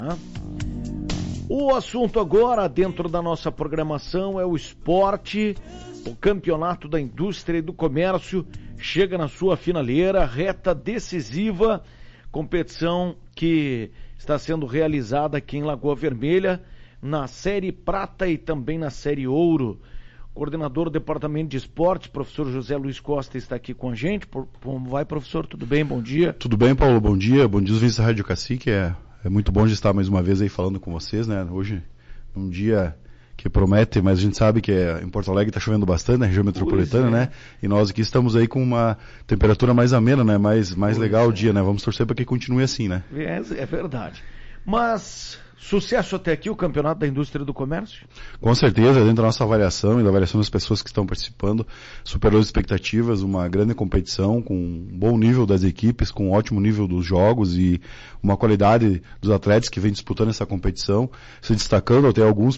O assunto agora, dentro da nossa programação, é o esporte. O Campeonato da Indústria e do Comércio chega na sua finaleira, reta decisiva, competição que está sendo realizada aqui em Lagoa Vermelha, na Série Prata e também na Série Ouro. O coordenador do Departamento de Esportes, professor José Luiz Costa, está aqui com a gente. Como vai, professor? Tudo bem? Bom dia. Tudo bem, Paulo? Bom dia. Bom dia, os ouvintes da Rádio Cacique. É muito bom de estar mais uma vez aí falando com vocês, né? Hoje, um dia que promete, mas a gente sabe que em Porto Alegre está chovendo bastante, na região metropolitana, né? E nós aqui estamos aí com uma temperatura mais amena, né? Mais legal o dia, né? Vamos torcer para que continue assim, né? É verdade. Mas sucesso até aqui o Campeonato da Indústria e do Comércio? Com certeza, dentro da nossa avaliação e da avaliação das pessoas que estão participando, superou as expectativas, uma grande competição, com um bom nível das equipes, com um ótimo nível dos jogos e uma qualidade dos atletas que vem disputando essa competição, se destacando até alguns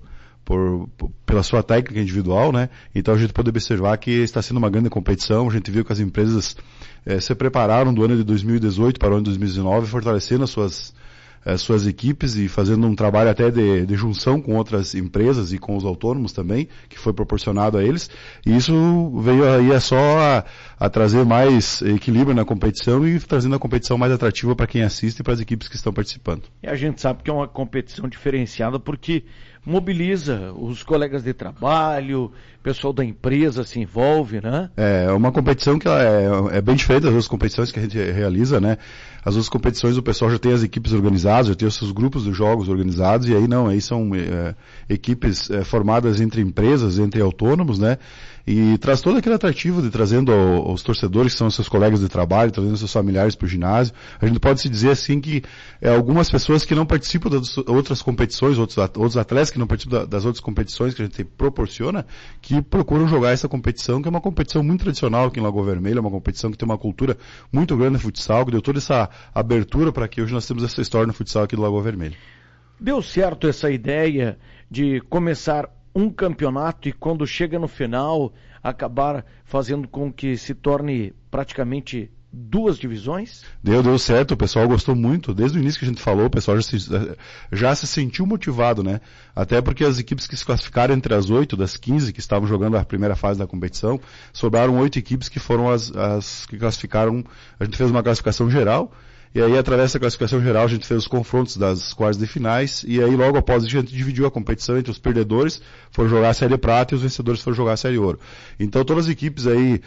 pela sua técnica individual, né? Então a gente pode observar que está sendo uma grande competição. A gente viu que as empresas se prepararam do ano de 2018 para o ano de 2019, fortalecendo as suas equipes e fazendo um trabalho até de junção com outras empresas e com os autônomos também, que foi proporcionado a eles. E isso veio aí só a trazer mais equilíbrio na competição e trazendo a competição mais atrativa para quem assiste e para as equipes que estão participando. E a gente sabe que é uma competição diferenciada porque mobiliza os colegas de trabalho, o pessoal da empresa se envolve, né? É uma competição que ela é bem diferente das outras competições que a gente realiza, né? As outras competições o pessoal já tem as equipes organizadas, já tem os seus grupos de jogos organizados, e aí não, aí são equipes formadas entre empresas, entre autônomos, né? E traz todo aquele atrativo de trazendo os torcedores, que são os seus colegas de trabalho, trazendo seus familiares para o ginásio. A gente pode se dizer assim que algumas pessoas que não participam das outras competições, outros atletas que não participam das outras competições que a gente proporciona, que procuram jogar essa competição, que é uma competição muito tradicional aqui em Lagoa Vermelha, uma competição que tem uma cultura muito grande no futsal, que deu toda essa abertura para que hoje nós temos essa história no futsal aqui do Lagoa Vermelha. Deu certo essa ideia de começar um campeonato e quando chega no final acabar fazendo com que se torne praticamente duas divisões? Deu certo, o pessoal gostou muito, desde o início que a gente falou, o pessoal já se sentiu motivado, né? Até porque as equipes que se classificaram entre as 8 das 15 que estavam jogando a primeira fase da competição, sobraram 8 equipes que foram as que classificaram. A gente fez uma classificação geral, e aí, através da classificação geral, a gente fez os confrontos das quartas de finais, e aí, logo após isso, a gente dividiu a competição entre os perdedores, foram jogar a Série Prata, e os vencedores foram jogar a Série Ouro. Então, todas as equipes aí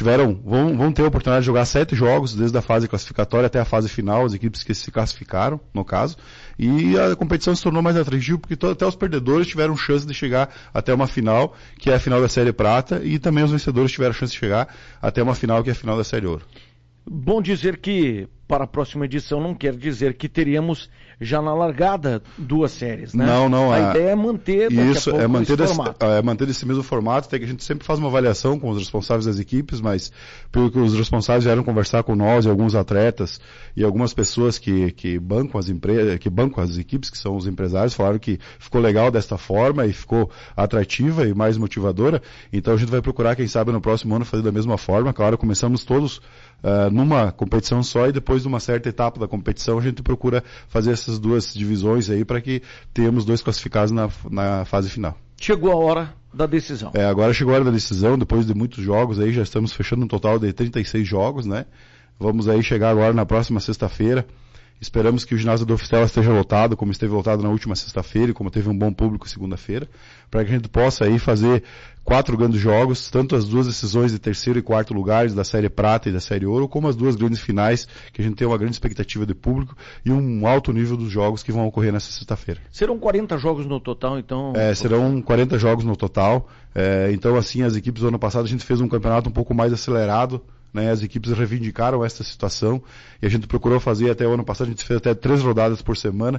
vão ter a oportunidade de jogar 7 jogos, desde a fase classificatória até a fase final, as equipes que se classificaram, no caso, e a competição se tornou mais atrativa, porque até os perdedores tiveram chance de chegar até uma final, que é a final da Série Prata, e também os vencedores tiveram chance de chegar até uma final, que é a final da Série Ouro. Bom dizer que para a próxima edição não quer dizer que teríamos já na largada 2 séries, né? Não. A ideia é manter isso, formato. Manter esse mesmo formato, até que a gente sempre faz uma avaliação com os responsáveis das equipes, mas pelo que os responsáveis vieram conversar com nós e alguns atletas e algumas pessoas que bancam as empresas, que bancam as equipes, que são os empresários, falaram que ficou legal desta forma e ficou atrativa e mais motivadora. Então a gente vai procurar, quem sabe, no próximo ano fazer da mesma forma. Claro, começamos todos numa competição só e depois de uma certa etapa da competição a gente procura fazer essas 2 divisões aí para que tenhamos 2 classificados na fase final. Chegou a hora da decisão. Agora chegou a hora da decisão, depois de muitos jogos aí, já estamos fechando um total de 36 jogos, né? Vamos aí chegar agora na próxima sexta-feira. Esperamos que o ginásio do Ofistela esteja lotado, como esteve lotado na última sexta-feira e como teve um bom público segunda-feira, para que a gente possa aí fazer 4 grandes jogos, tanto as 2 decisões de 3º e 4º lugares da Série Prata e da Série Ouro, como as 2 grandes finais, que a gente tem uma grande expectativa de público e um alto nível dos jogos que vão ocorrer nessa sexta-feira. Serão 40 jogos no total, então? Serão 40 jogos no total. Então, assim, as equipes do ano passado a gente fez um campeonato um pouco mais acelerado, né? As equipes reivindicaram essa situação e a gente procurou fazer até o ano passado, a gente fez até 3 rodadas por semana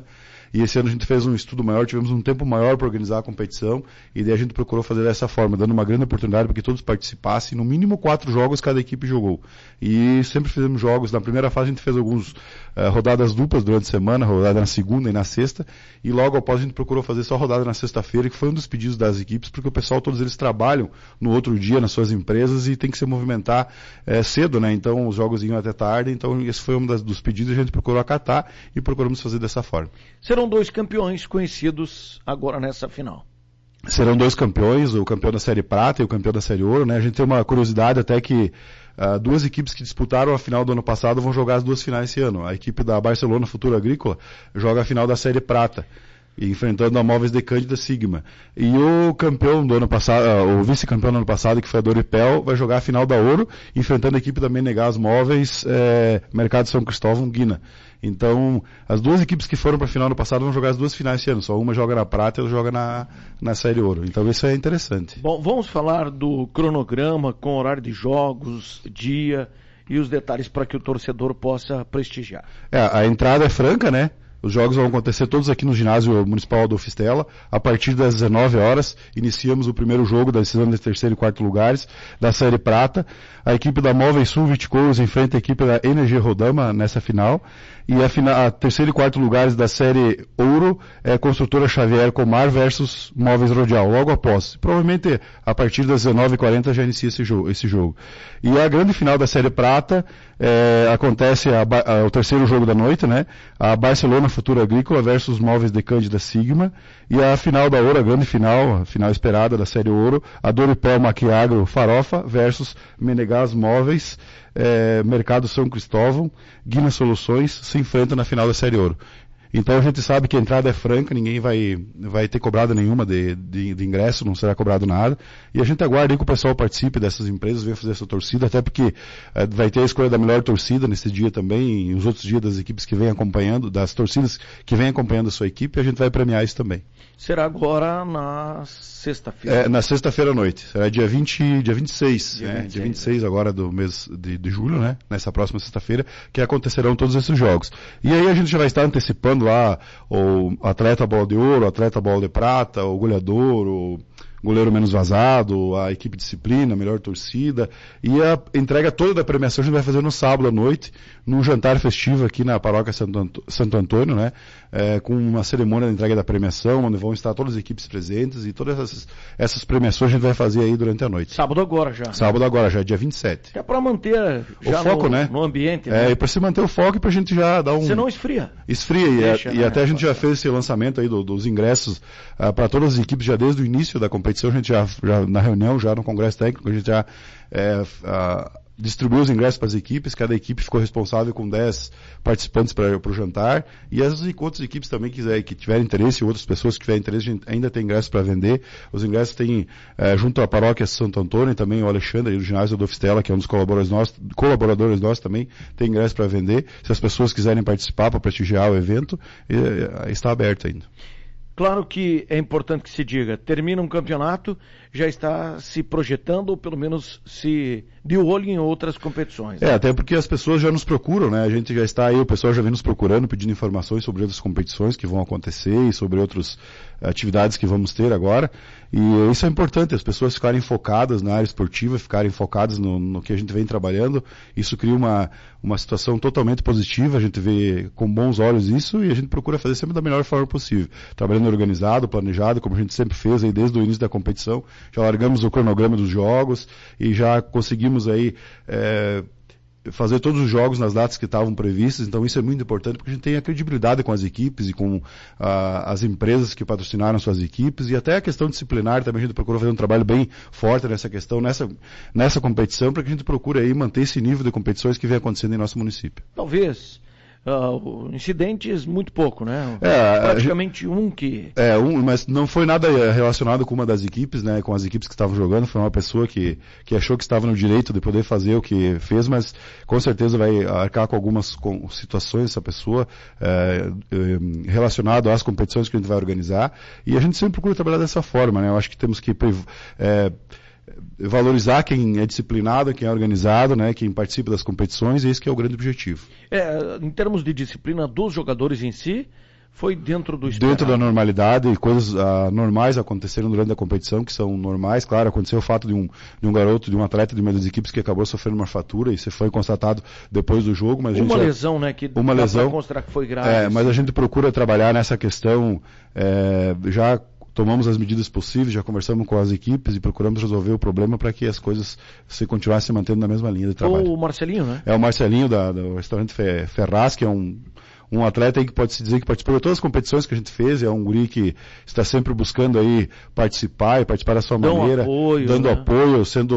e esse ano a gente fez um estudo maior, tivemos um tempo maior para organizar a competição, e daí a gente procurou fazer dessa forma, dando uma grande oportunidade para que todos participassem, no mínimo 4 jogos cada equipe jogou. E sempre fizemos jogos, na primeira fase a gente fez alguns rodadas duplas durante a semana, rodada na segunda e na sexta, e logo após a gente procurou fazer só rodada na sexta-feira, que foi um dos pedidos das equipes, porque o pessoal, todos eles trabalham no outro dia nas suas empresas e tem que se movimentar cedo, né? Então os jogos iam até tarde, então esse foi um dos pedidos, a gente procurou acatar e procuramos fazer dessa forma. Serão 2 campeões conhecidos agora nessa final. Serão 2 campeões, o campeão da Série Prata e o campeão da Série Ouro, né? A gente tem uma curiosidade até que 2 equipes que disputaram a final do ano passado vão jogar as 2 finais esse ano. A equipe da Barcelona Futuro Agrícola joga a final da Série Prata, enfrentando a Móveis de Cândida Sigma. E o campeão do ano passado, o vice-campeão do ano passado, que foi a Doripel, vai jogar a final da Ouro, enfrentando a equipe da Menegás Móveis, Mercado São Cristóvão, Guina. Então, as 2 equipes que foram para a final no passado vão jogar as 2 finais esse ano. Só uma joga na Prata e outra joga na Série Ouro. Então, isso é interessante. Bom, vamos falar do cronograma com horário de jogos, dia e os detalhes para que o torcedor possa prestigiar. A entrada é franca, né? Os jogos vão acontecer todos aqui no ginásio municipal Adolfo Stella. A partir das 19 horas, iniciamos o primeiro jogo da decisão de 3º e 4º lugares da Série Prata. A equipe da Móveis Sul Viticouros enfrenta a equipe da Energia Rodama nessa final. E a 3º e 4º lugares da Série Ouro é Construtora Xavier Comar versus Móveis Rodial, logo após. Provavelmente a partir das 19h40 já inicia esse jogo. E a grande final da Série Prata acontece o 3º jogo da noite, né? A Barcelona Futuro Agrícola versus Móveis de Cândida Sigma. E a final da Ouro, a grande final, a final esperada da Série Ouro, a Doripel Maquiagro Farofa versus Menegás Móveis, Mercado São Cristóvão, Guina Soluções, se enfrentam na final da Série Ouro. Então a gente sabe que a entrada é franca, ninguém vai ter cobrada nenhuma de ingresso, não será cobrado nada. E a gente aguarda aí que o pessoal participe dessas empresas, venha fazer essa torcida, até porque vai ter a escolha da melhor torcida nesse dia também, e os outros dias das equipes que vêm acompanhando, das torcidas que vêm acompanhando a sua equipe, e a gente vai premiar isso também. Será agora na sexta-feira? Na sexta-feira à noite. Será dia 26. Dia 26 agora do mês de julho, né? Nessa próxima sexta-feira, que acontecerão todos esses jogos. E aí a gente já vai estar antecipando lá o atleta bola de ouro, o atleta bola de prata, o goleador, o goleiro menos vazado, a equipe disciplina, a melhor torcida, e a entrega toda da premiação a gente vai fazer no sábado à noite, num jantar festivo aqui na paróquia Santo Antônio, né, com uma cerimônia de entrega da premiação, onde vão estar todas as equipes presentes, e todas essas premiações a gente vai fazer aí durante a noite. Sábado agora já. Sábado agora já, dia 27. É para manter já o foco, no ambiente, né? E para se manter o foco e para a gente já dar um... Você não esfria. Esfria, e até a gente já fez esse lançamento aí dos ingressos para todas as equipes já desde o início da competição. A gente já na reunião, já no congresso técnico, a gente já distribuiu os ingressos para as equipes, cada equipe ficou responsável com 10 participantes para o jantar, e as outras equipes também que tiverem interesse, outras pessoas que tiverem interesse, a gente ainda tem ingressos para vender. Os ingressos tem, junto à paróquia Santo Antônio, também o Alexandre, do ginásio Adolfo Stella, que é um dos colaboradores nossos também, tem ingressos para vender. Se as pessoas quiserem participar para prestigiar o evento, está aberto ainda. Claro que é importante que se diga, termina um campeonato, já está se projetando, ou pelo menos se de olho em outras competições. Né? Até porque as pessoas já nos procuram, né? A gente já está aí, o pessoal já vem nos procurando, pedindo informações sobre outras competições que vão acontecer e sobre outras atividades que vamos ter agora. E isso é importante, as pessoas ficarem focadas na área esportiva, ficarem focadas no que a gente vem trabalhando. Isso cria uma situação totalmente positiva, a gente vê com bons olhos isso e a gente procura fazer sempre da melhor forma possível. Trabalhando organizado, planejado, como a gente sempre fez aí desde o início da competição. Já largamos o cronograma dos jogos e já conseguimos aí fazer todos os jogos nas datas que estavam previstas. Então isso é muito importante porque a gente tem a credibilidade com as equipes e com as empresas que patrocinaram suas equipes, e até a questão disciplinar também a gente procurou fazer um trabalho bem forte nessa questão, nessa competição, para que a gente procure aí manter esse nível de competições que vem acontecendo em nosso município. Talvez incidentes muito pouco, né? Praticamente mas não foi nada relacionado com uma das equipes, né? Com as equipes que estavam jogando, foi uma pessoa que achou que estava no direito de poder fazer o que fez, mas com certeza vai arcar com algumas situações essa pessoa relacionado às competições que a gente vai organizar, e a gente sempre procura trabalhar dessa forma, né? Eu acho que temos que valorizar quem é disciplinado, quem é organizado, né, quem participa das competições, e esse que é o grande objetivo. Em termos de disciplina dos jogadores em si, foi dentro do esperado. Dentro da normalidade, e coisas normais aconteceram durante a competição, que são normais. Claro, aconteceu o fato de um garoto, de um atleta de uma das equipes que acabou sofrendo uma fratura, e isso foi constatado depois do jogo. Mas uma lesão, né? Que uma lesão, para considerar que foi grave. Mas a gente procura trabalhar nessa questão, já tomamos as medidas possíveis, já conversamos com as equipes e procuramos resolver o problema para que as coisas se continuassem se mantendo na mesma linha de trabalho. O Marcelinho, né? É o Marcelinho do restaurante Ferraz, que é um atleta aí que pode-se dizer que participou de todas as competições que a gente fez, é um guri que está sempre buscando aí participar da sua maneira, dando apoio, sendo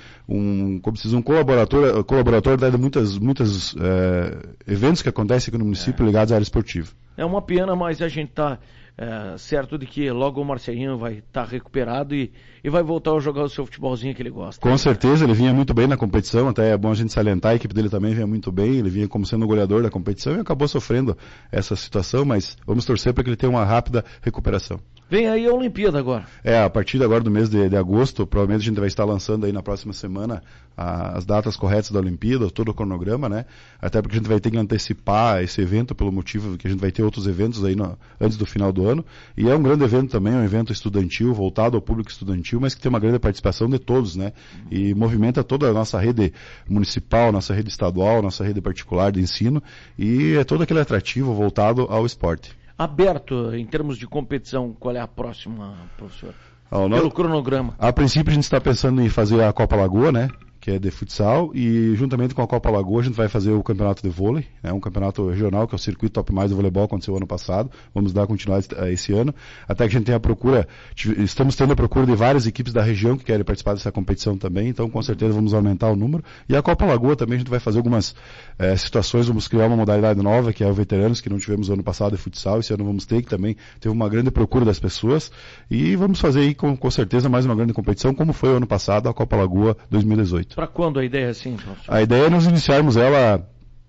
como se diz, um colaborador de muitos eventos que acontecem aqui no município ligados à área esportiva. É uma pena, mas a gente está certo de que logo o Marcelinho vai estar recuperado e vai voltar a jogar o seu futebolzinho que ele gosta. Com certeza, ele vinha muito bem na competição, até é bom a gente salientar, a equipe dele também vinha muito bem, ele vinha como sendo o goleador da competição e acabou sofrendo essa situação, mas vamos torcer para que ele tenha uma rápida recuperação. Vem aí a Olimpíada agora. A partir agora do mês de agosto, provavelmente a gente vai estar lançando aí na próxima semana as datas corretas da Olimpíada, todo o cronograma, né? Até porque a gente vai ter que antecipar esse evento pelo motivo que a gente vai ter outros eventos aí antes do final do ano. E é um grande evento também, um evento estudantil, voltado ao público estudantil, mas que tem uma grande participação de todos, né? E movimenta toda a nossa rede municipal, nossa rede estadual, nossa rede particular de ensino, e é todo aquele atrativo voltado ao esporte. Aberto em termos de competição, qual é a próxima, professor? Pelo cronograma. A princípio a gente está pensando em fazer a Copa Lagoa, né? Que é de futsal, e juntamente com a Copa Lagoa a gente vai fazer o campeonato de vôlei, né, um campeonato regional que é o circuito Top Mais do voleibol, aconteceu ano passado, vamos dar continuidade esse ano, até que a gente tenha a procura, estamos tendo a procura de várias equipes da região que querem participar dessa competição também, então com certeza vamos aumentar o número, e a Copa Lagoa também a gente vai fazer algumas situações, vamos criar uma modalidade nova, que é o veteranos, que não tivemos ano passado de futsal, esse ano vamos ter, que também teve uma grande procura das pessoas, e vamos fazer aí com certeza mais uma grande competição, como foi o ano passado, a Copa Lagoa 2018. Para quando a ideia assim, professor? A ideia é nós iniciarmos ela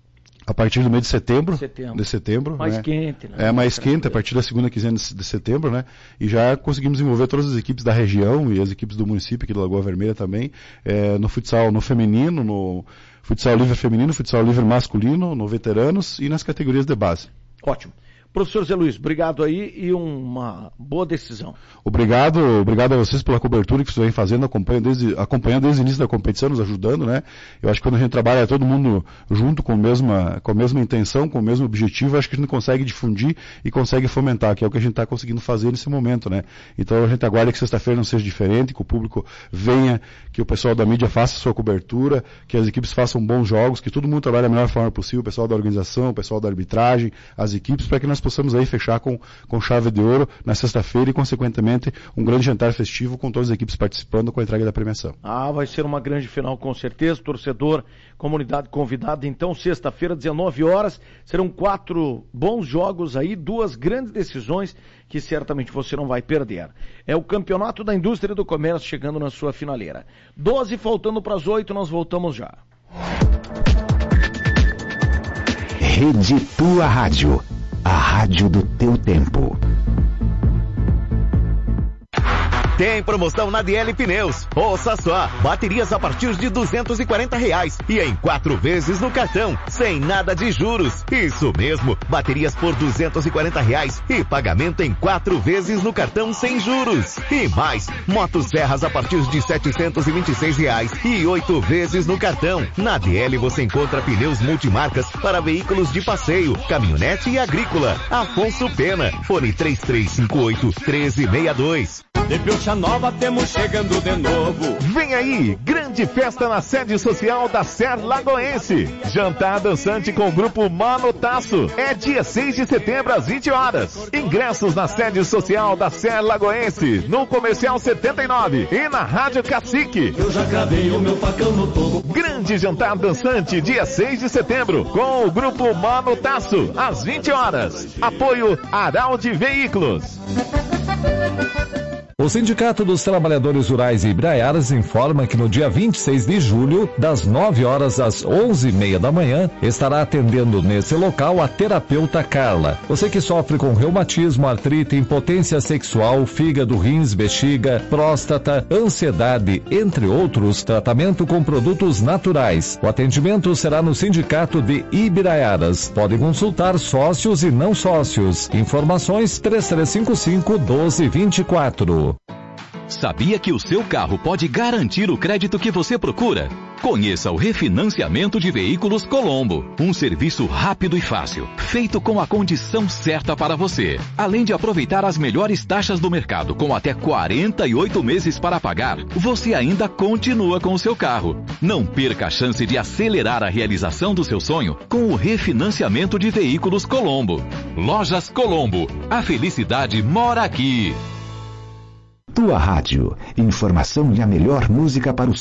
a partir do mês de setembro. Mais, né? Quente, né? É mais quente, a partir da segunda quinzena de setembro, né? E já conseguimos envolver todas as equipes da região e as equipes do município aqui da Lagoa Vermelha também, no futsal, no feminino, no futsal livre feminino, futsal livre masculino, no veteranos e nas categorias de base. Ótimo. Professor Zé Luiz, obrigado aí e uma boa decisão. Obrigado a vocês pela cobertura que vocês vêm fazendo, acompanhando desde o início da competição, nos ajudando, né? Eu acho que quando a gente trabalha todo mundo junto com a mesma intenção, com o mesmo objetivo, acho que a gente consegue difundir e consegue fomentar, que é o que a gente está conseguindo fazer nesse momento, né? Então a gente aguarda que sexta-feira não seja diferente, que o público venha, que o pessoal da mídia faça a sua cobertura, que as equipes façam bons jogos, que todo mundo trabalhe da melhor forma possível, o pessoal da organização, o pessoal da arbitragem, as equipes, para que nós possamos aí fechar com chave de ouro na sexta-feira e, consequentemente, um grande jantar festivo com todas as equipes participando com a entrega da premiação. Vai ser uma grande final com certeza, torcedor, comunidade convidada. Então, sexta-feira, 19 horas, serão 4 bons jogos aí, 2 grandes decisões que certamente você não vai perder. É o Campeonato da Indústria e do Comércio chegando na sua finaleira. 12 faltando para as 8, nós voltamos já. Rede Tua Rádio. A rádio do teu tempo. Tem promoção na DL Pneus. Ouça só, baterias a partir de R$240 e em 4 vezes no cartão, sem nada de juros. Isso mesmo, baterias por R$240 e pagamento em 4 vezes no cartão sem juros. E mais, motosserras a partir de R$726 e 8 vezes no cartão. Na DL você encontra pneus multimarcas para veículos de passeio, caminhonete e agrícola. Afonso Pena, fone 3358-1362. De Pilcha Nova temos chegando de novo. Vem aí, grande festa na sede social da Ser Lagoense. Jantar dançante com o grupo Mano Tasso. É dia 6 de setembro às 20 horas. Ingressos na sede social da Ser Lagoense, no Comercial 79 e na Rádio Cacique. Eu já cravei o meu facão no topo. Grande jantar dançante, dia 6 de setembro, com o grupo Mano Tasso, às 20 horas. Apoio Araldi Veículos. O Sindicato dos Trabalhadores Rurais de Ibraiaras informa que no dia 26 de julho, das 9 horas às 11h30 da manhã, estará atendendo nesse local a terapeuta Carla. Você que sofre com reumatismo, artrite, impotência sexual, fígado, rins, bexiga, próstata, ansiedade, entre outros, tratamento com produtos naturais. O atendimento será no Sindicato de Ibraiaras. Pode consultar sócios e não sócios. Informações 3355-1224. Sabia que o seu carro pode garantir o crédito que você procura? Conheça o refinanciamento de veículos Colombo, um serviço rápido e fácil, feito com a condição certa para você. Além de aproveitar as melhores taxas do mercado com até 48 meses para pagar, você ainda continua com o seu carro. Não perca a chance de acelerar a realização do seu sonho com o refinanciamento de veículos Colombo. Lojas Colombo, a felicidade mora aqui. Tua Rádio. Informação e a melhor música para o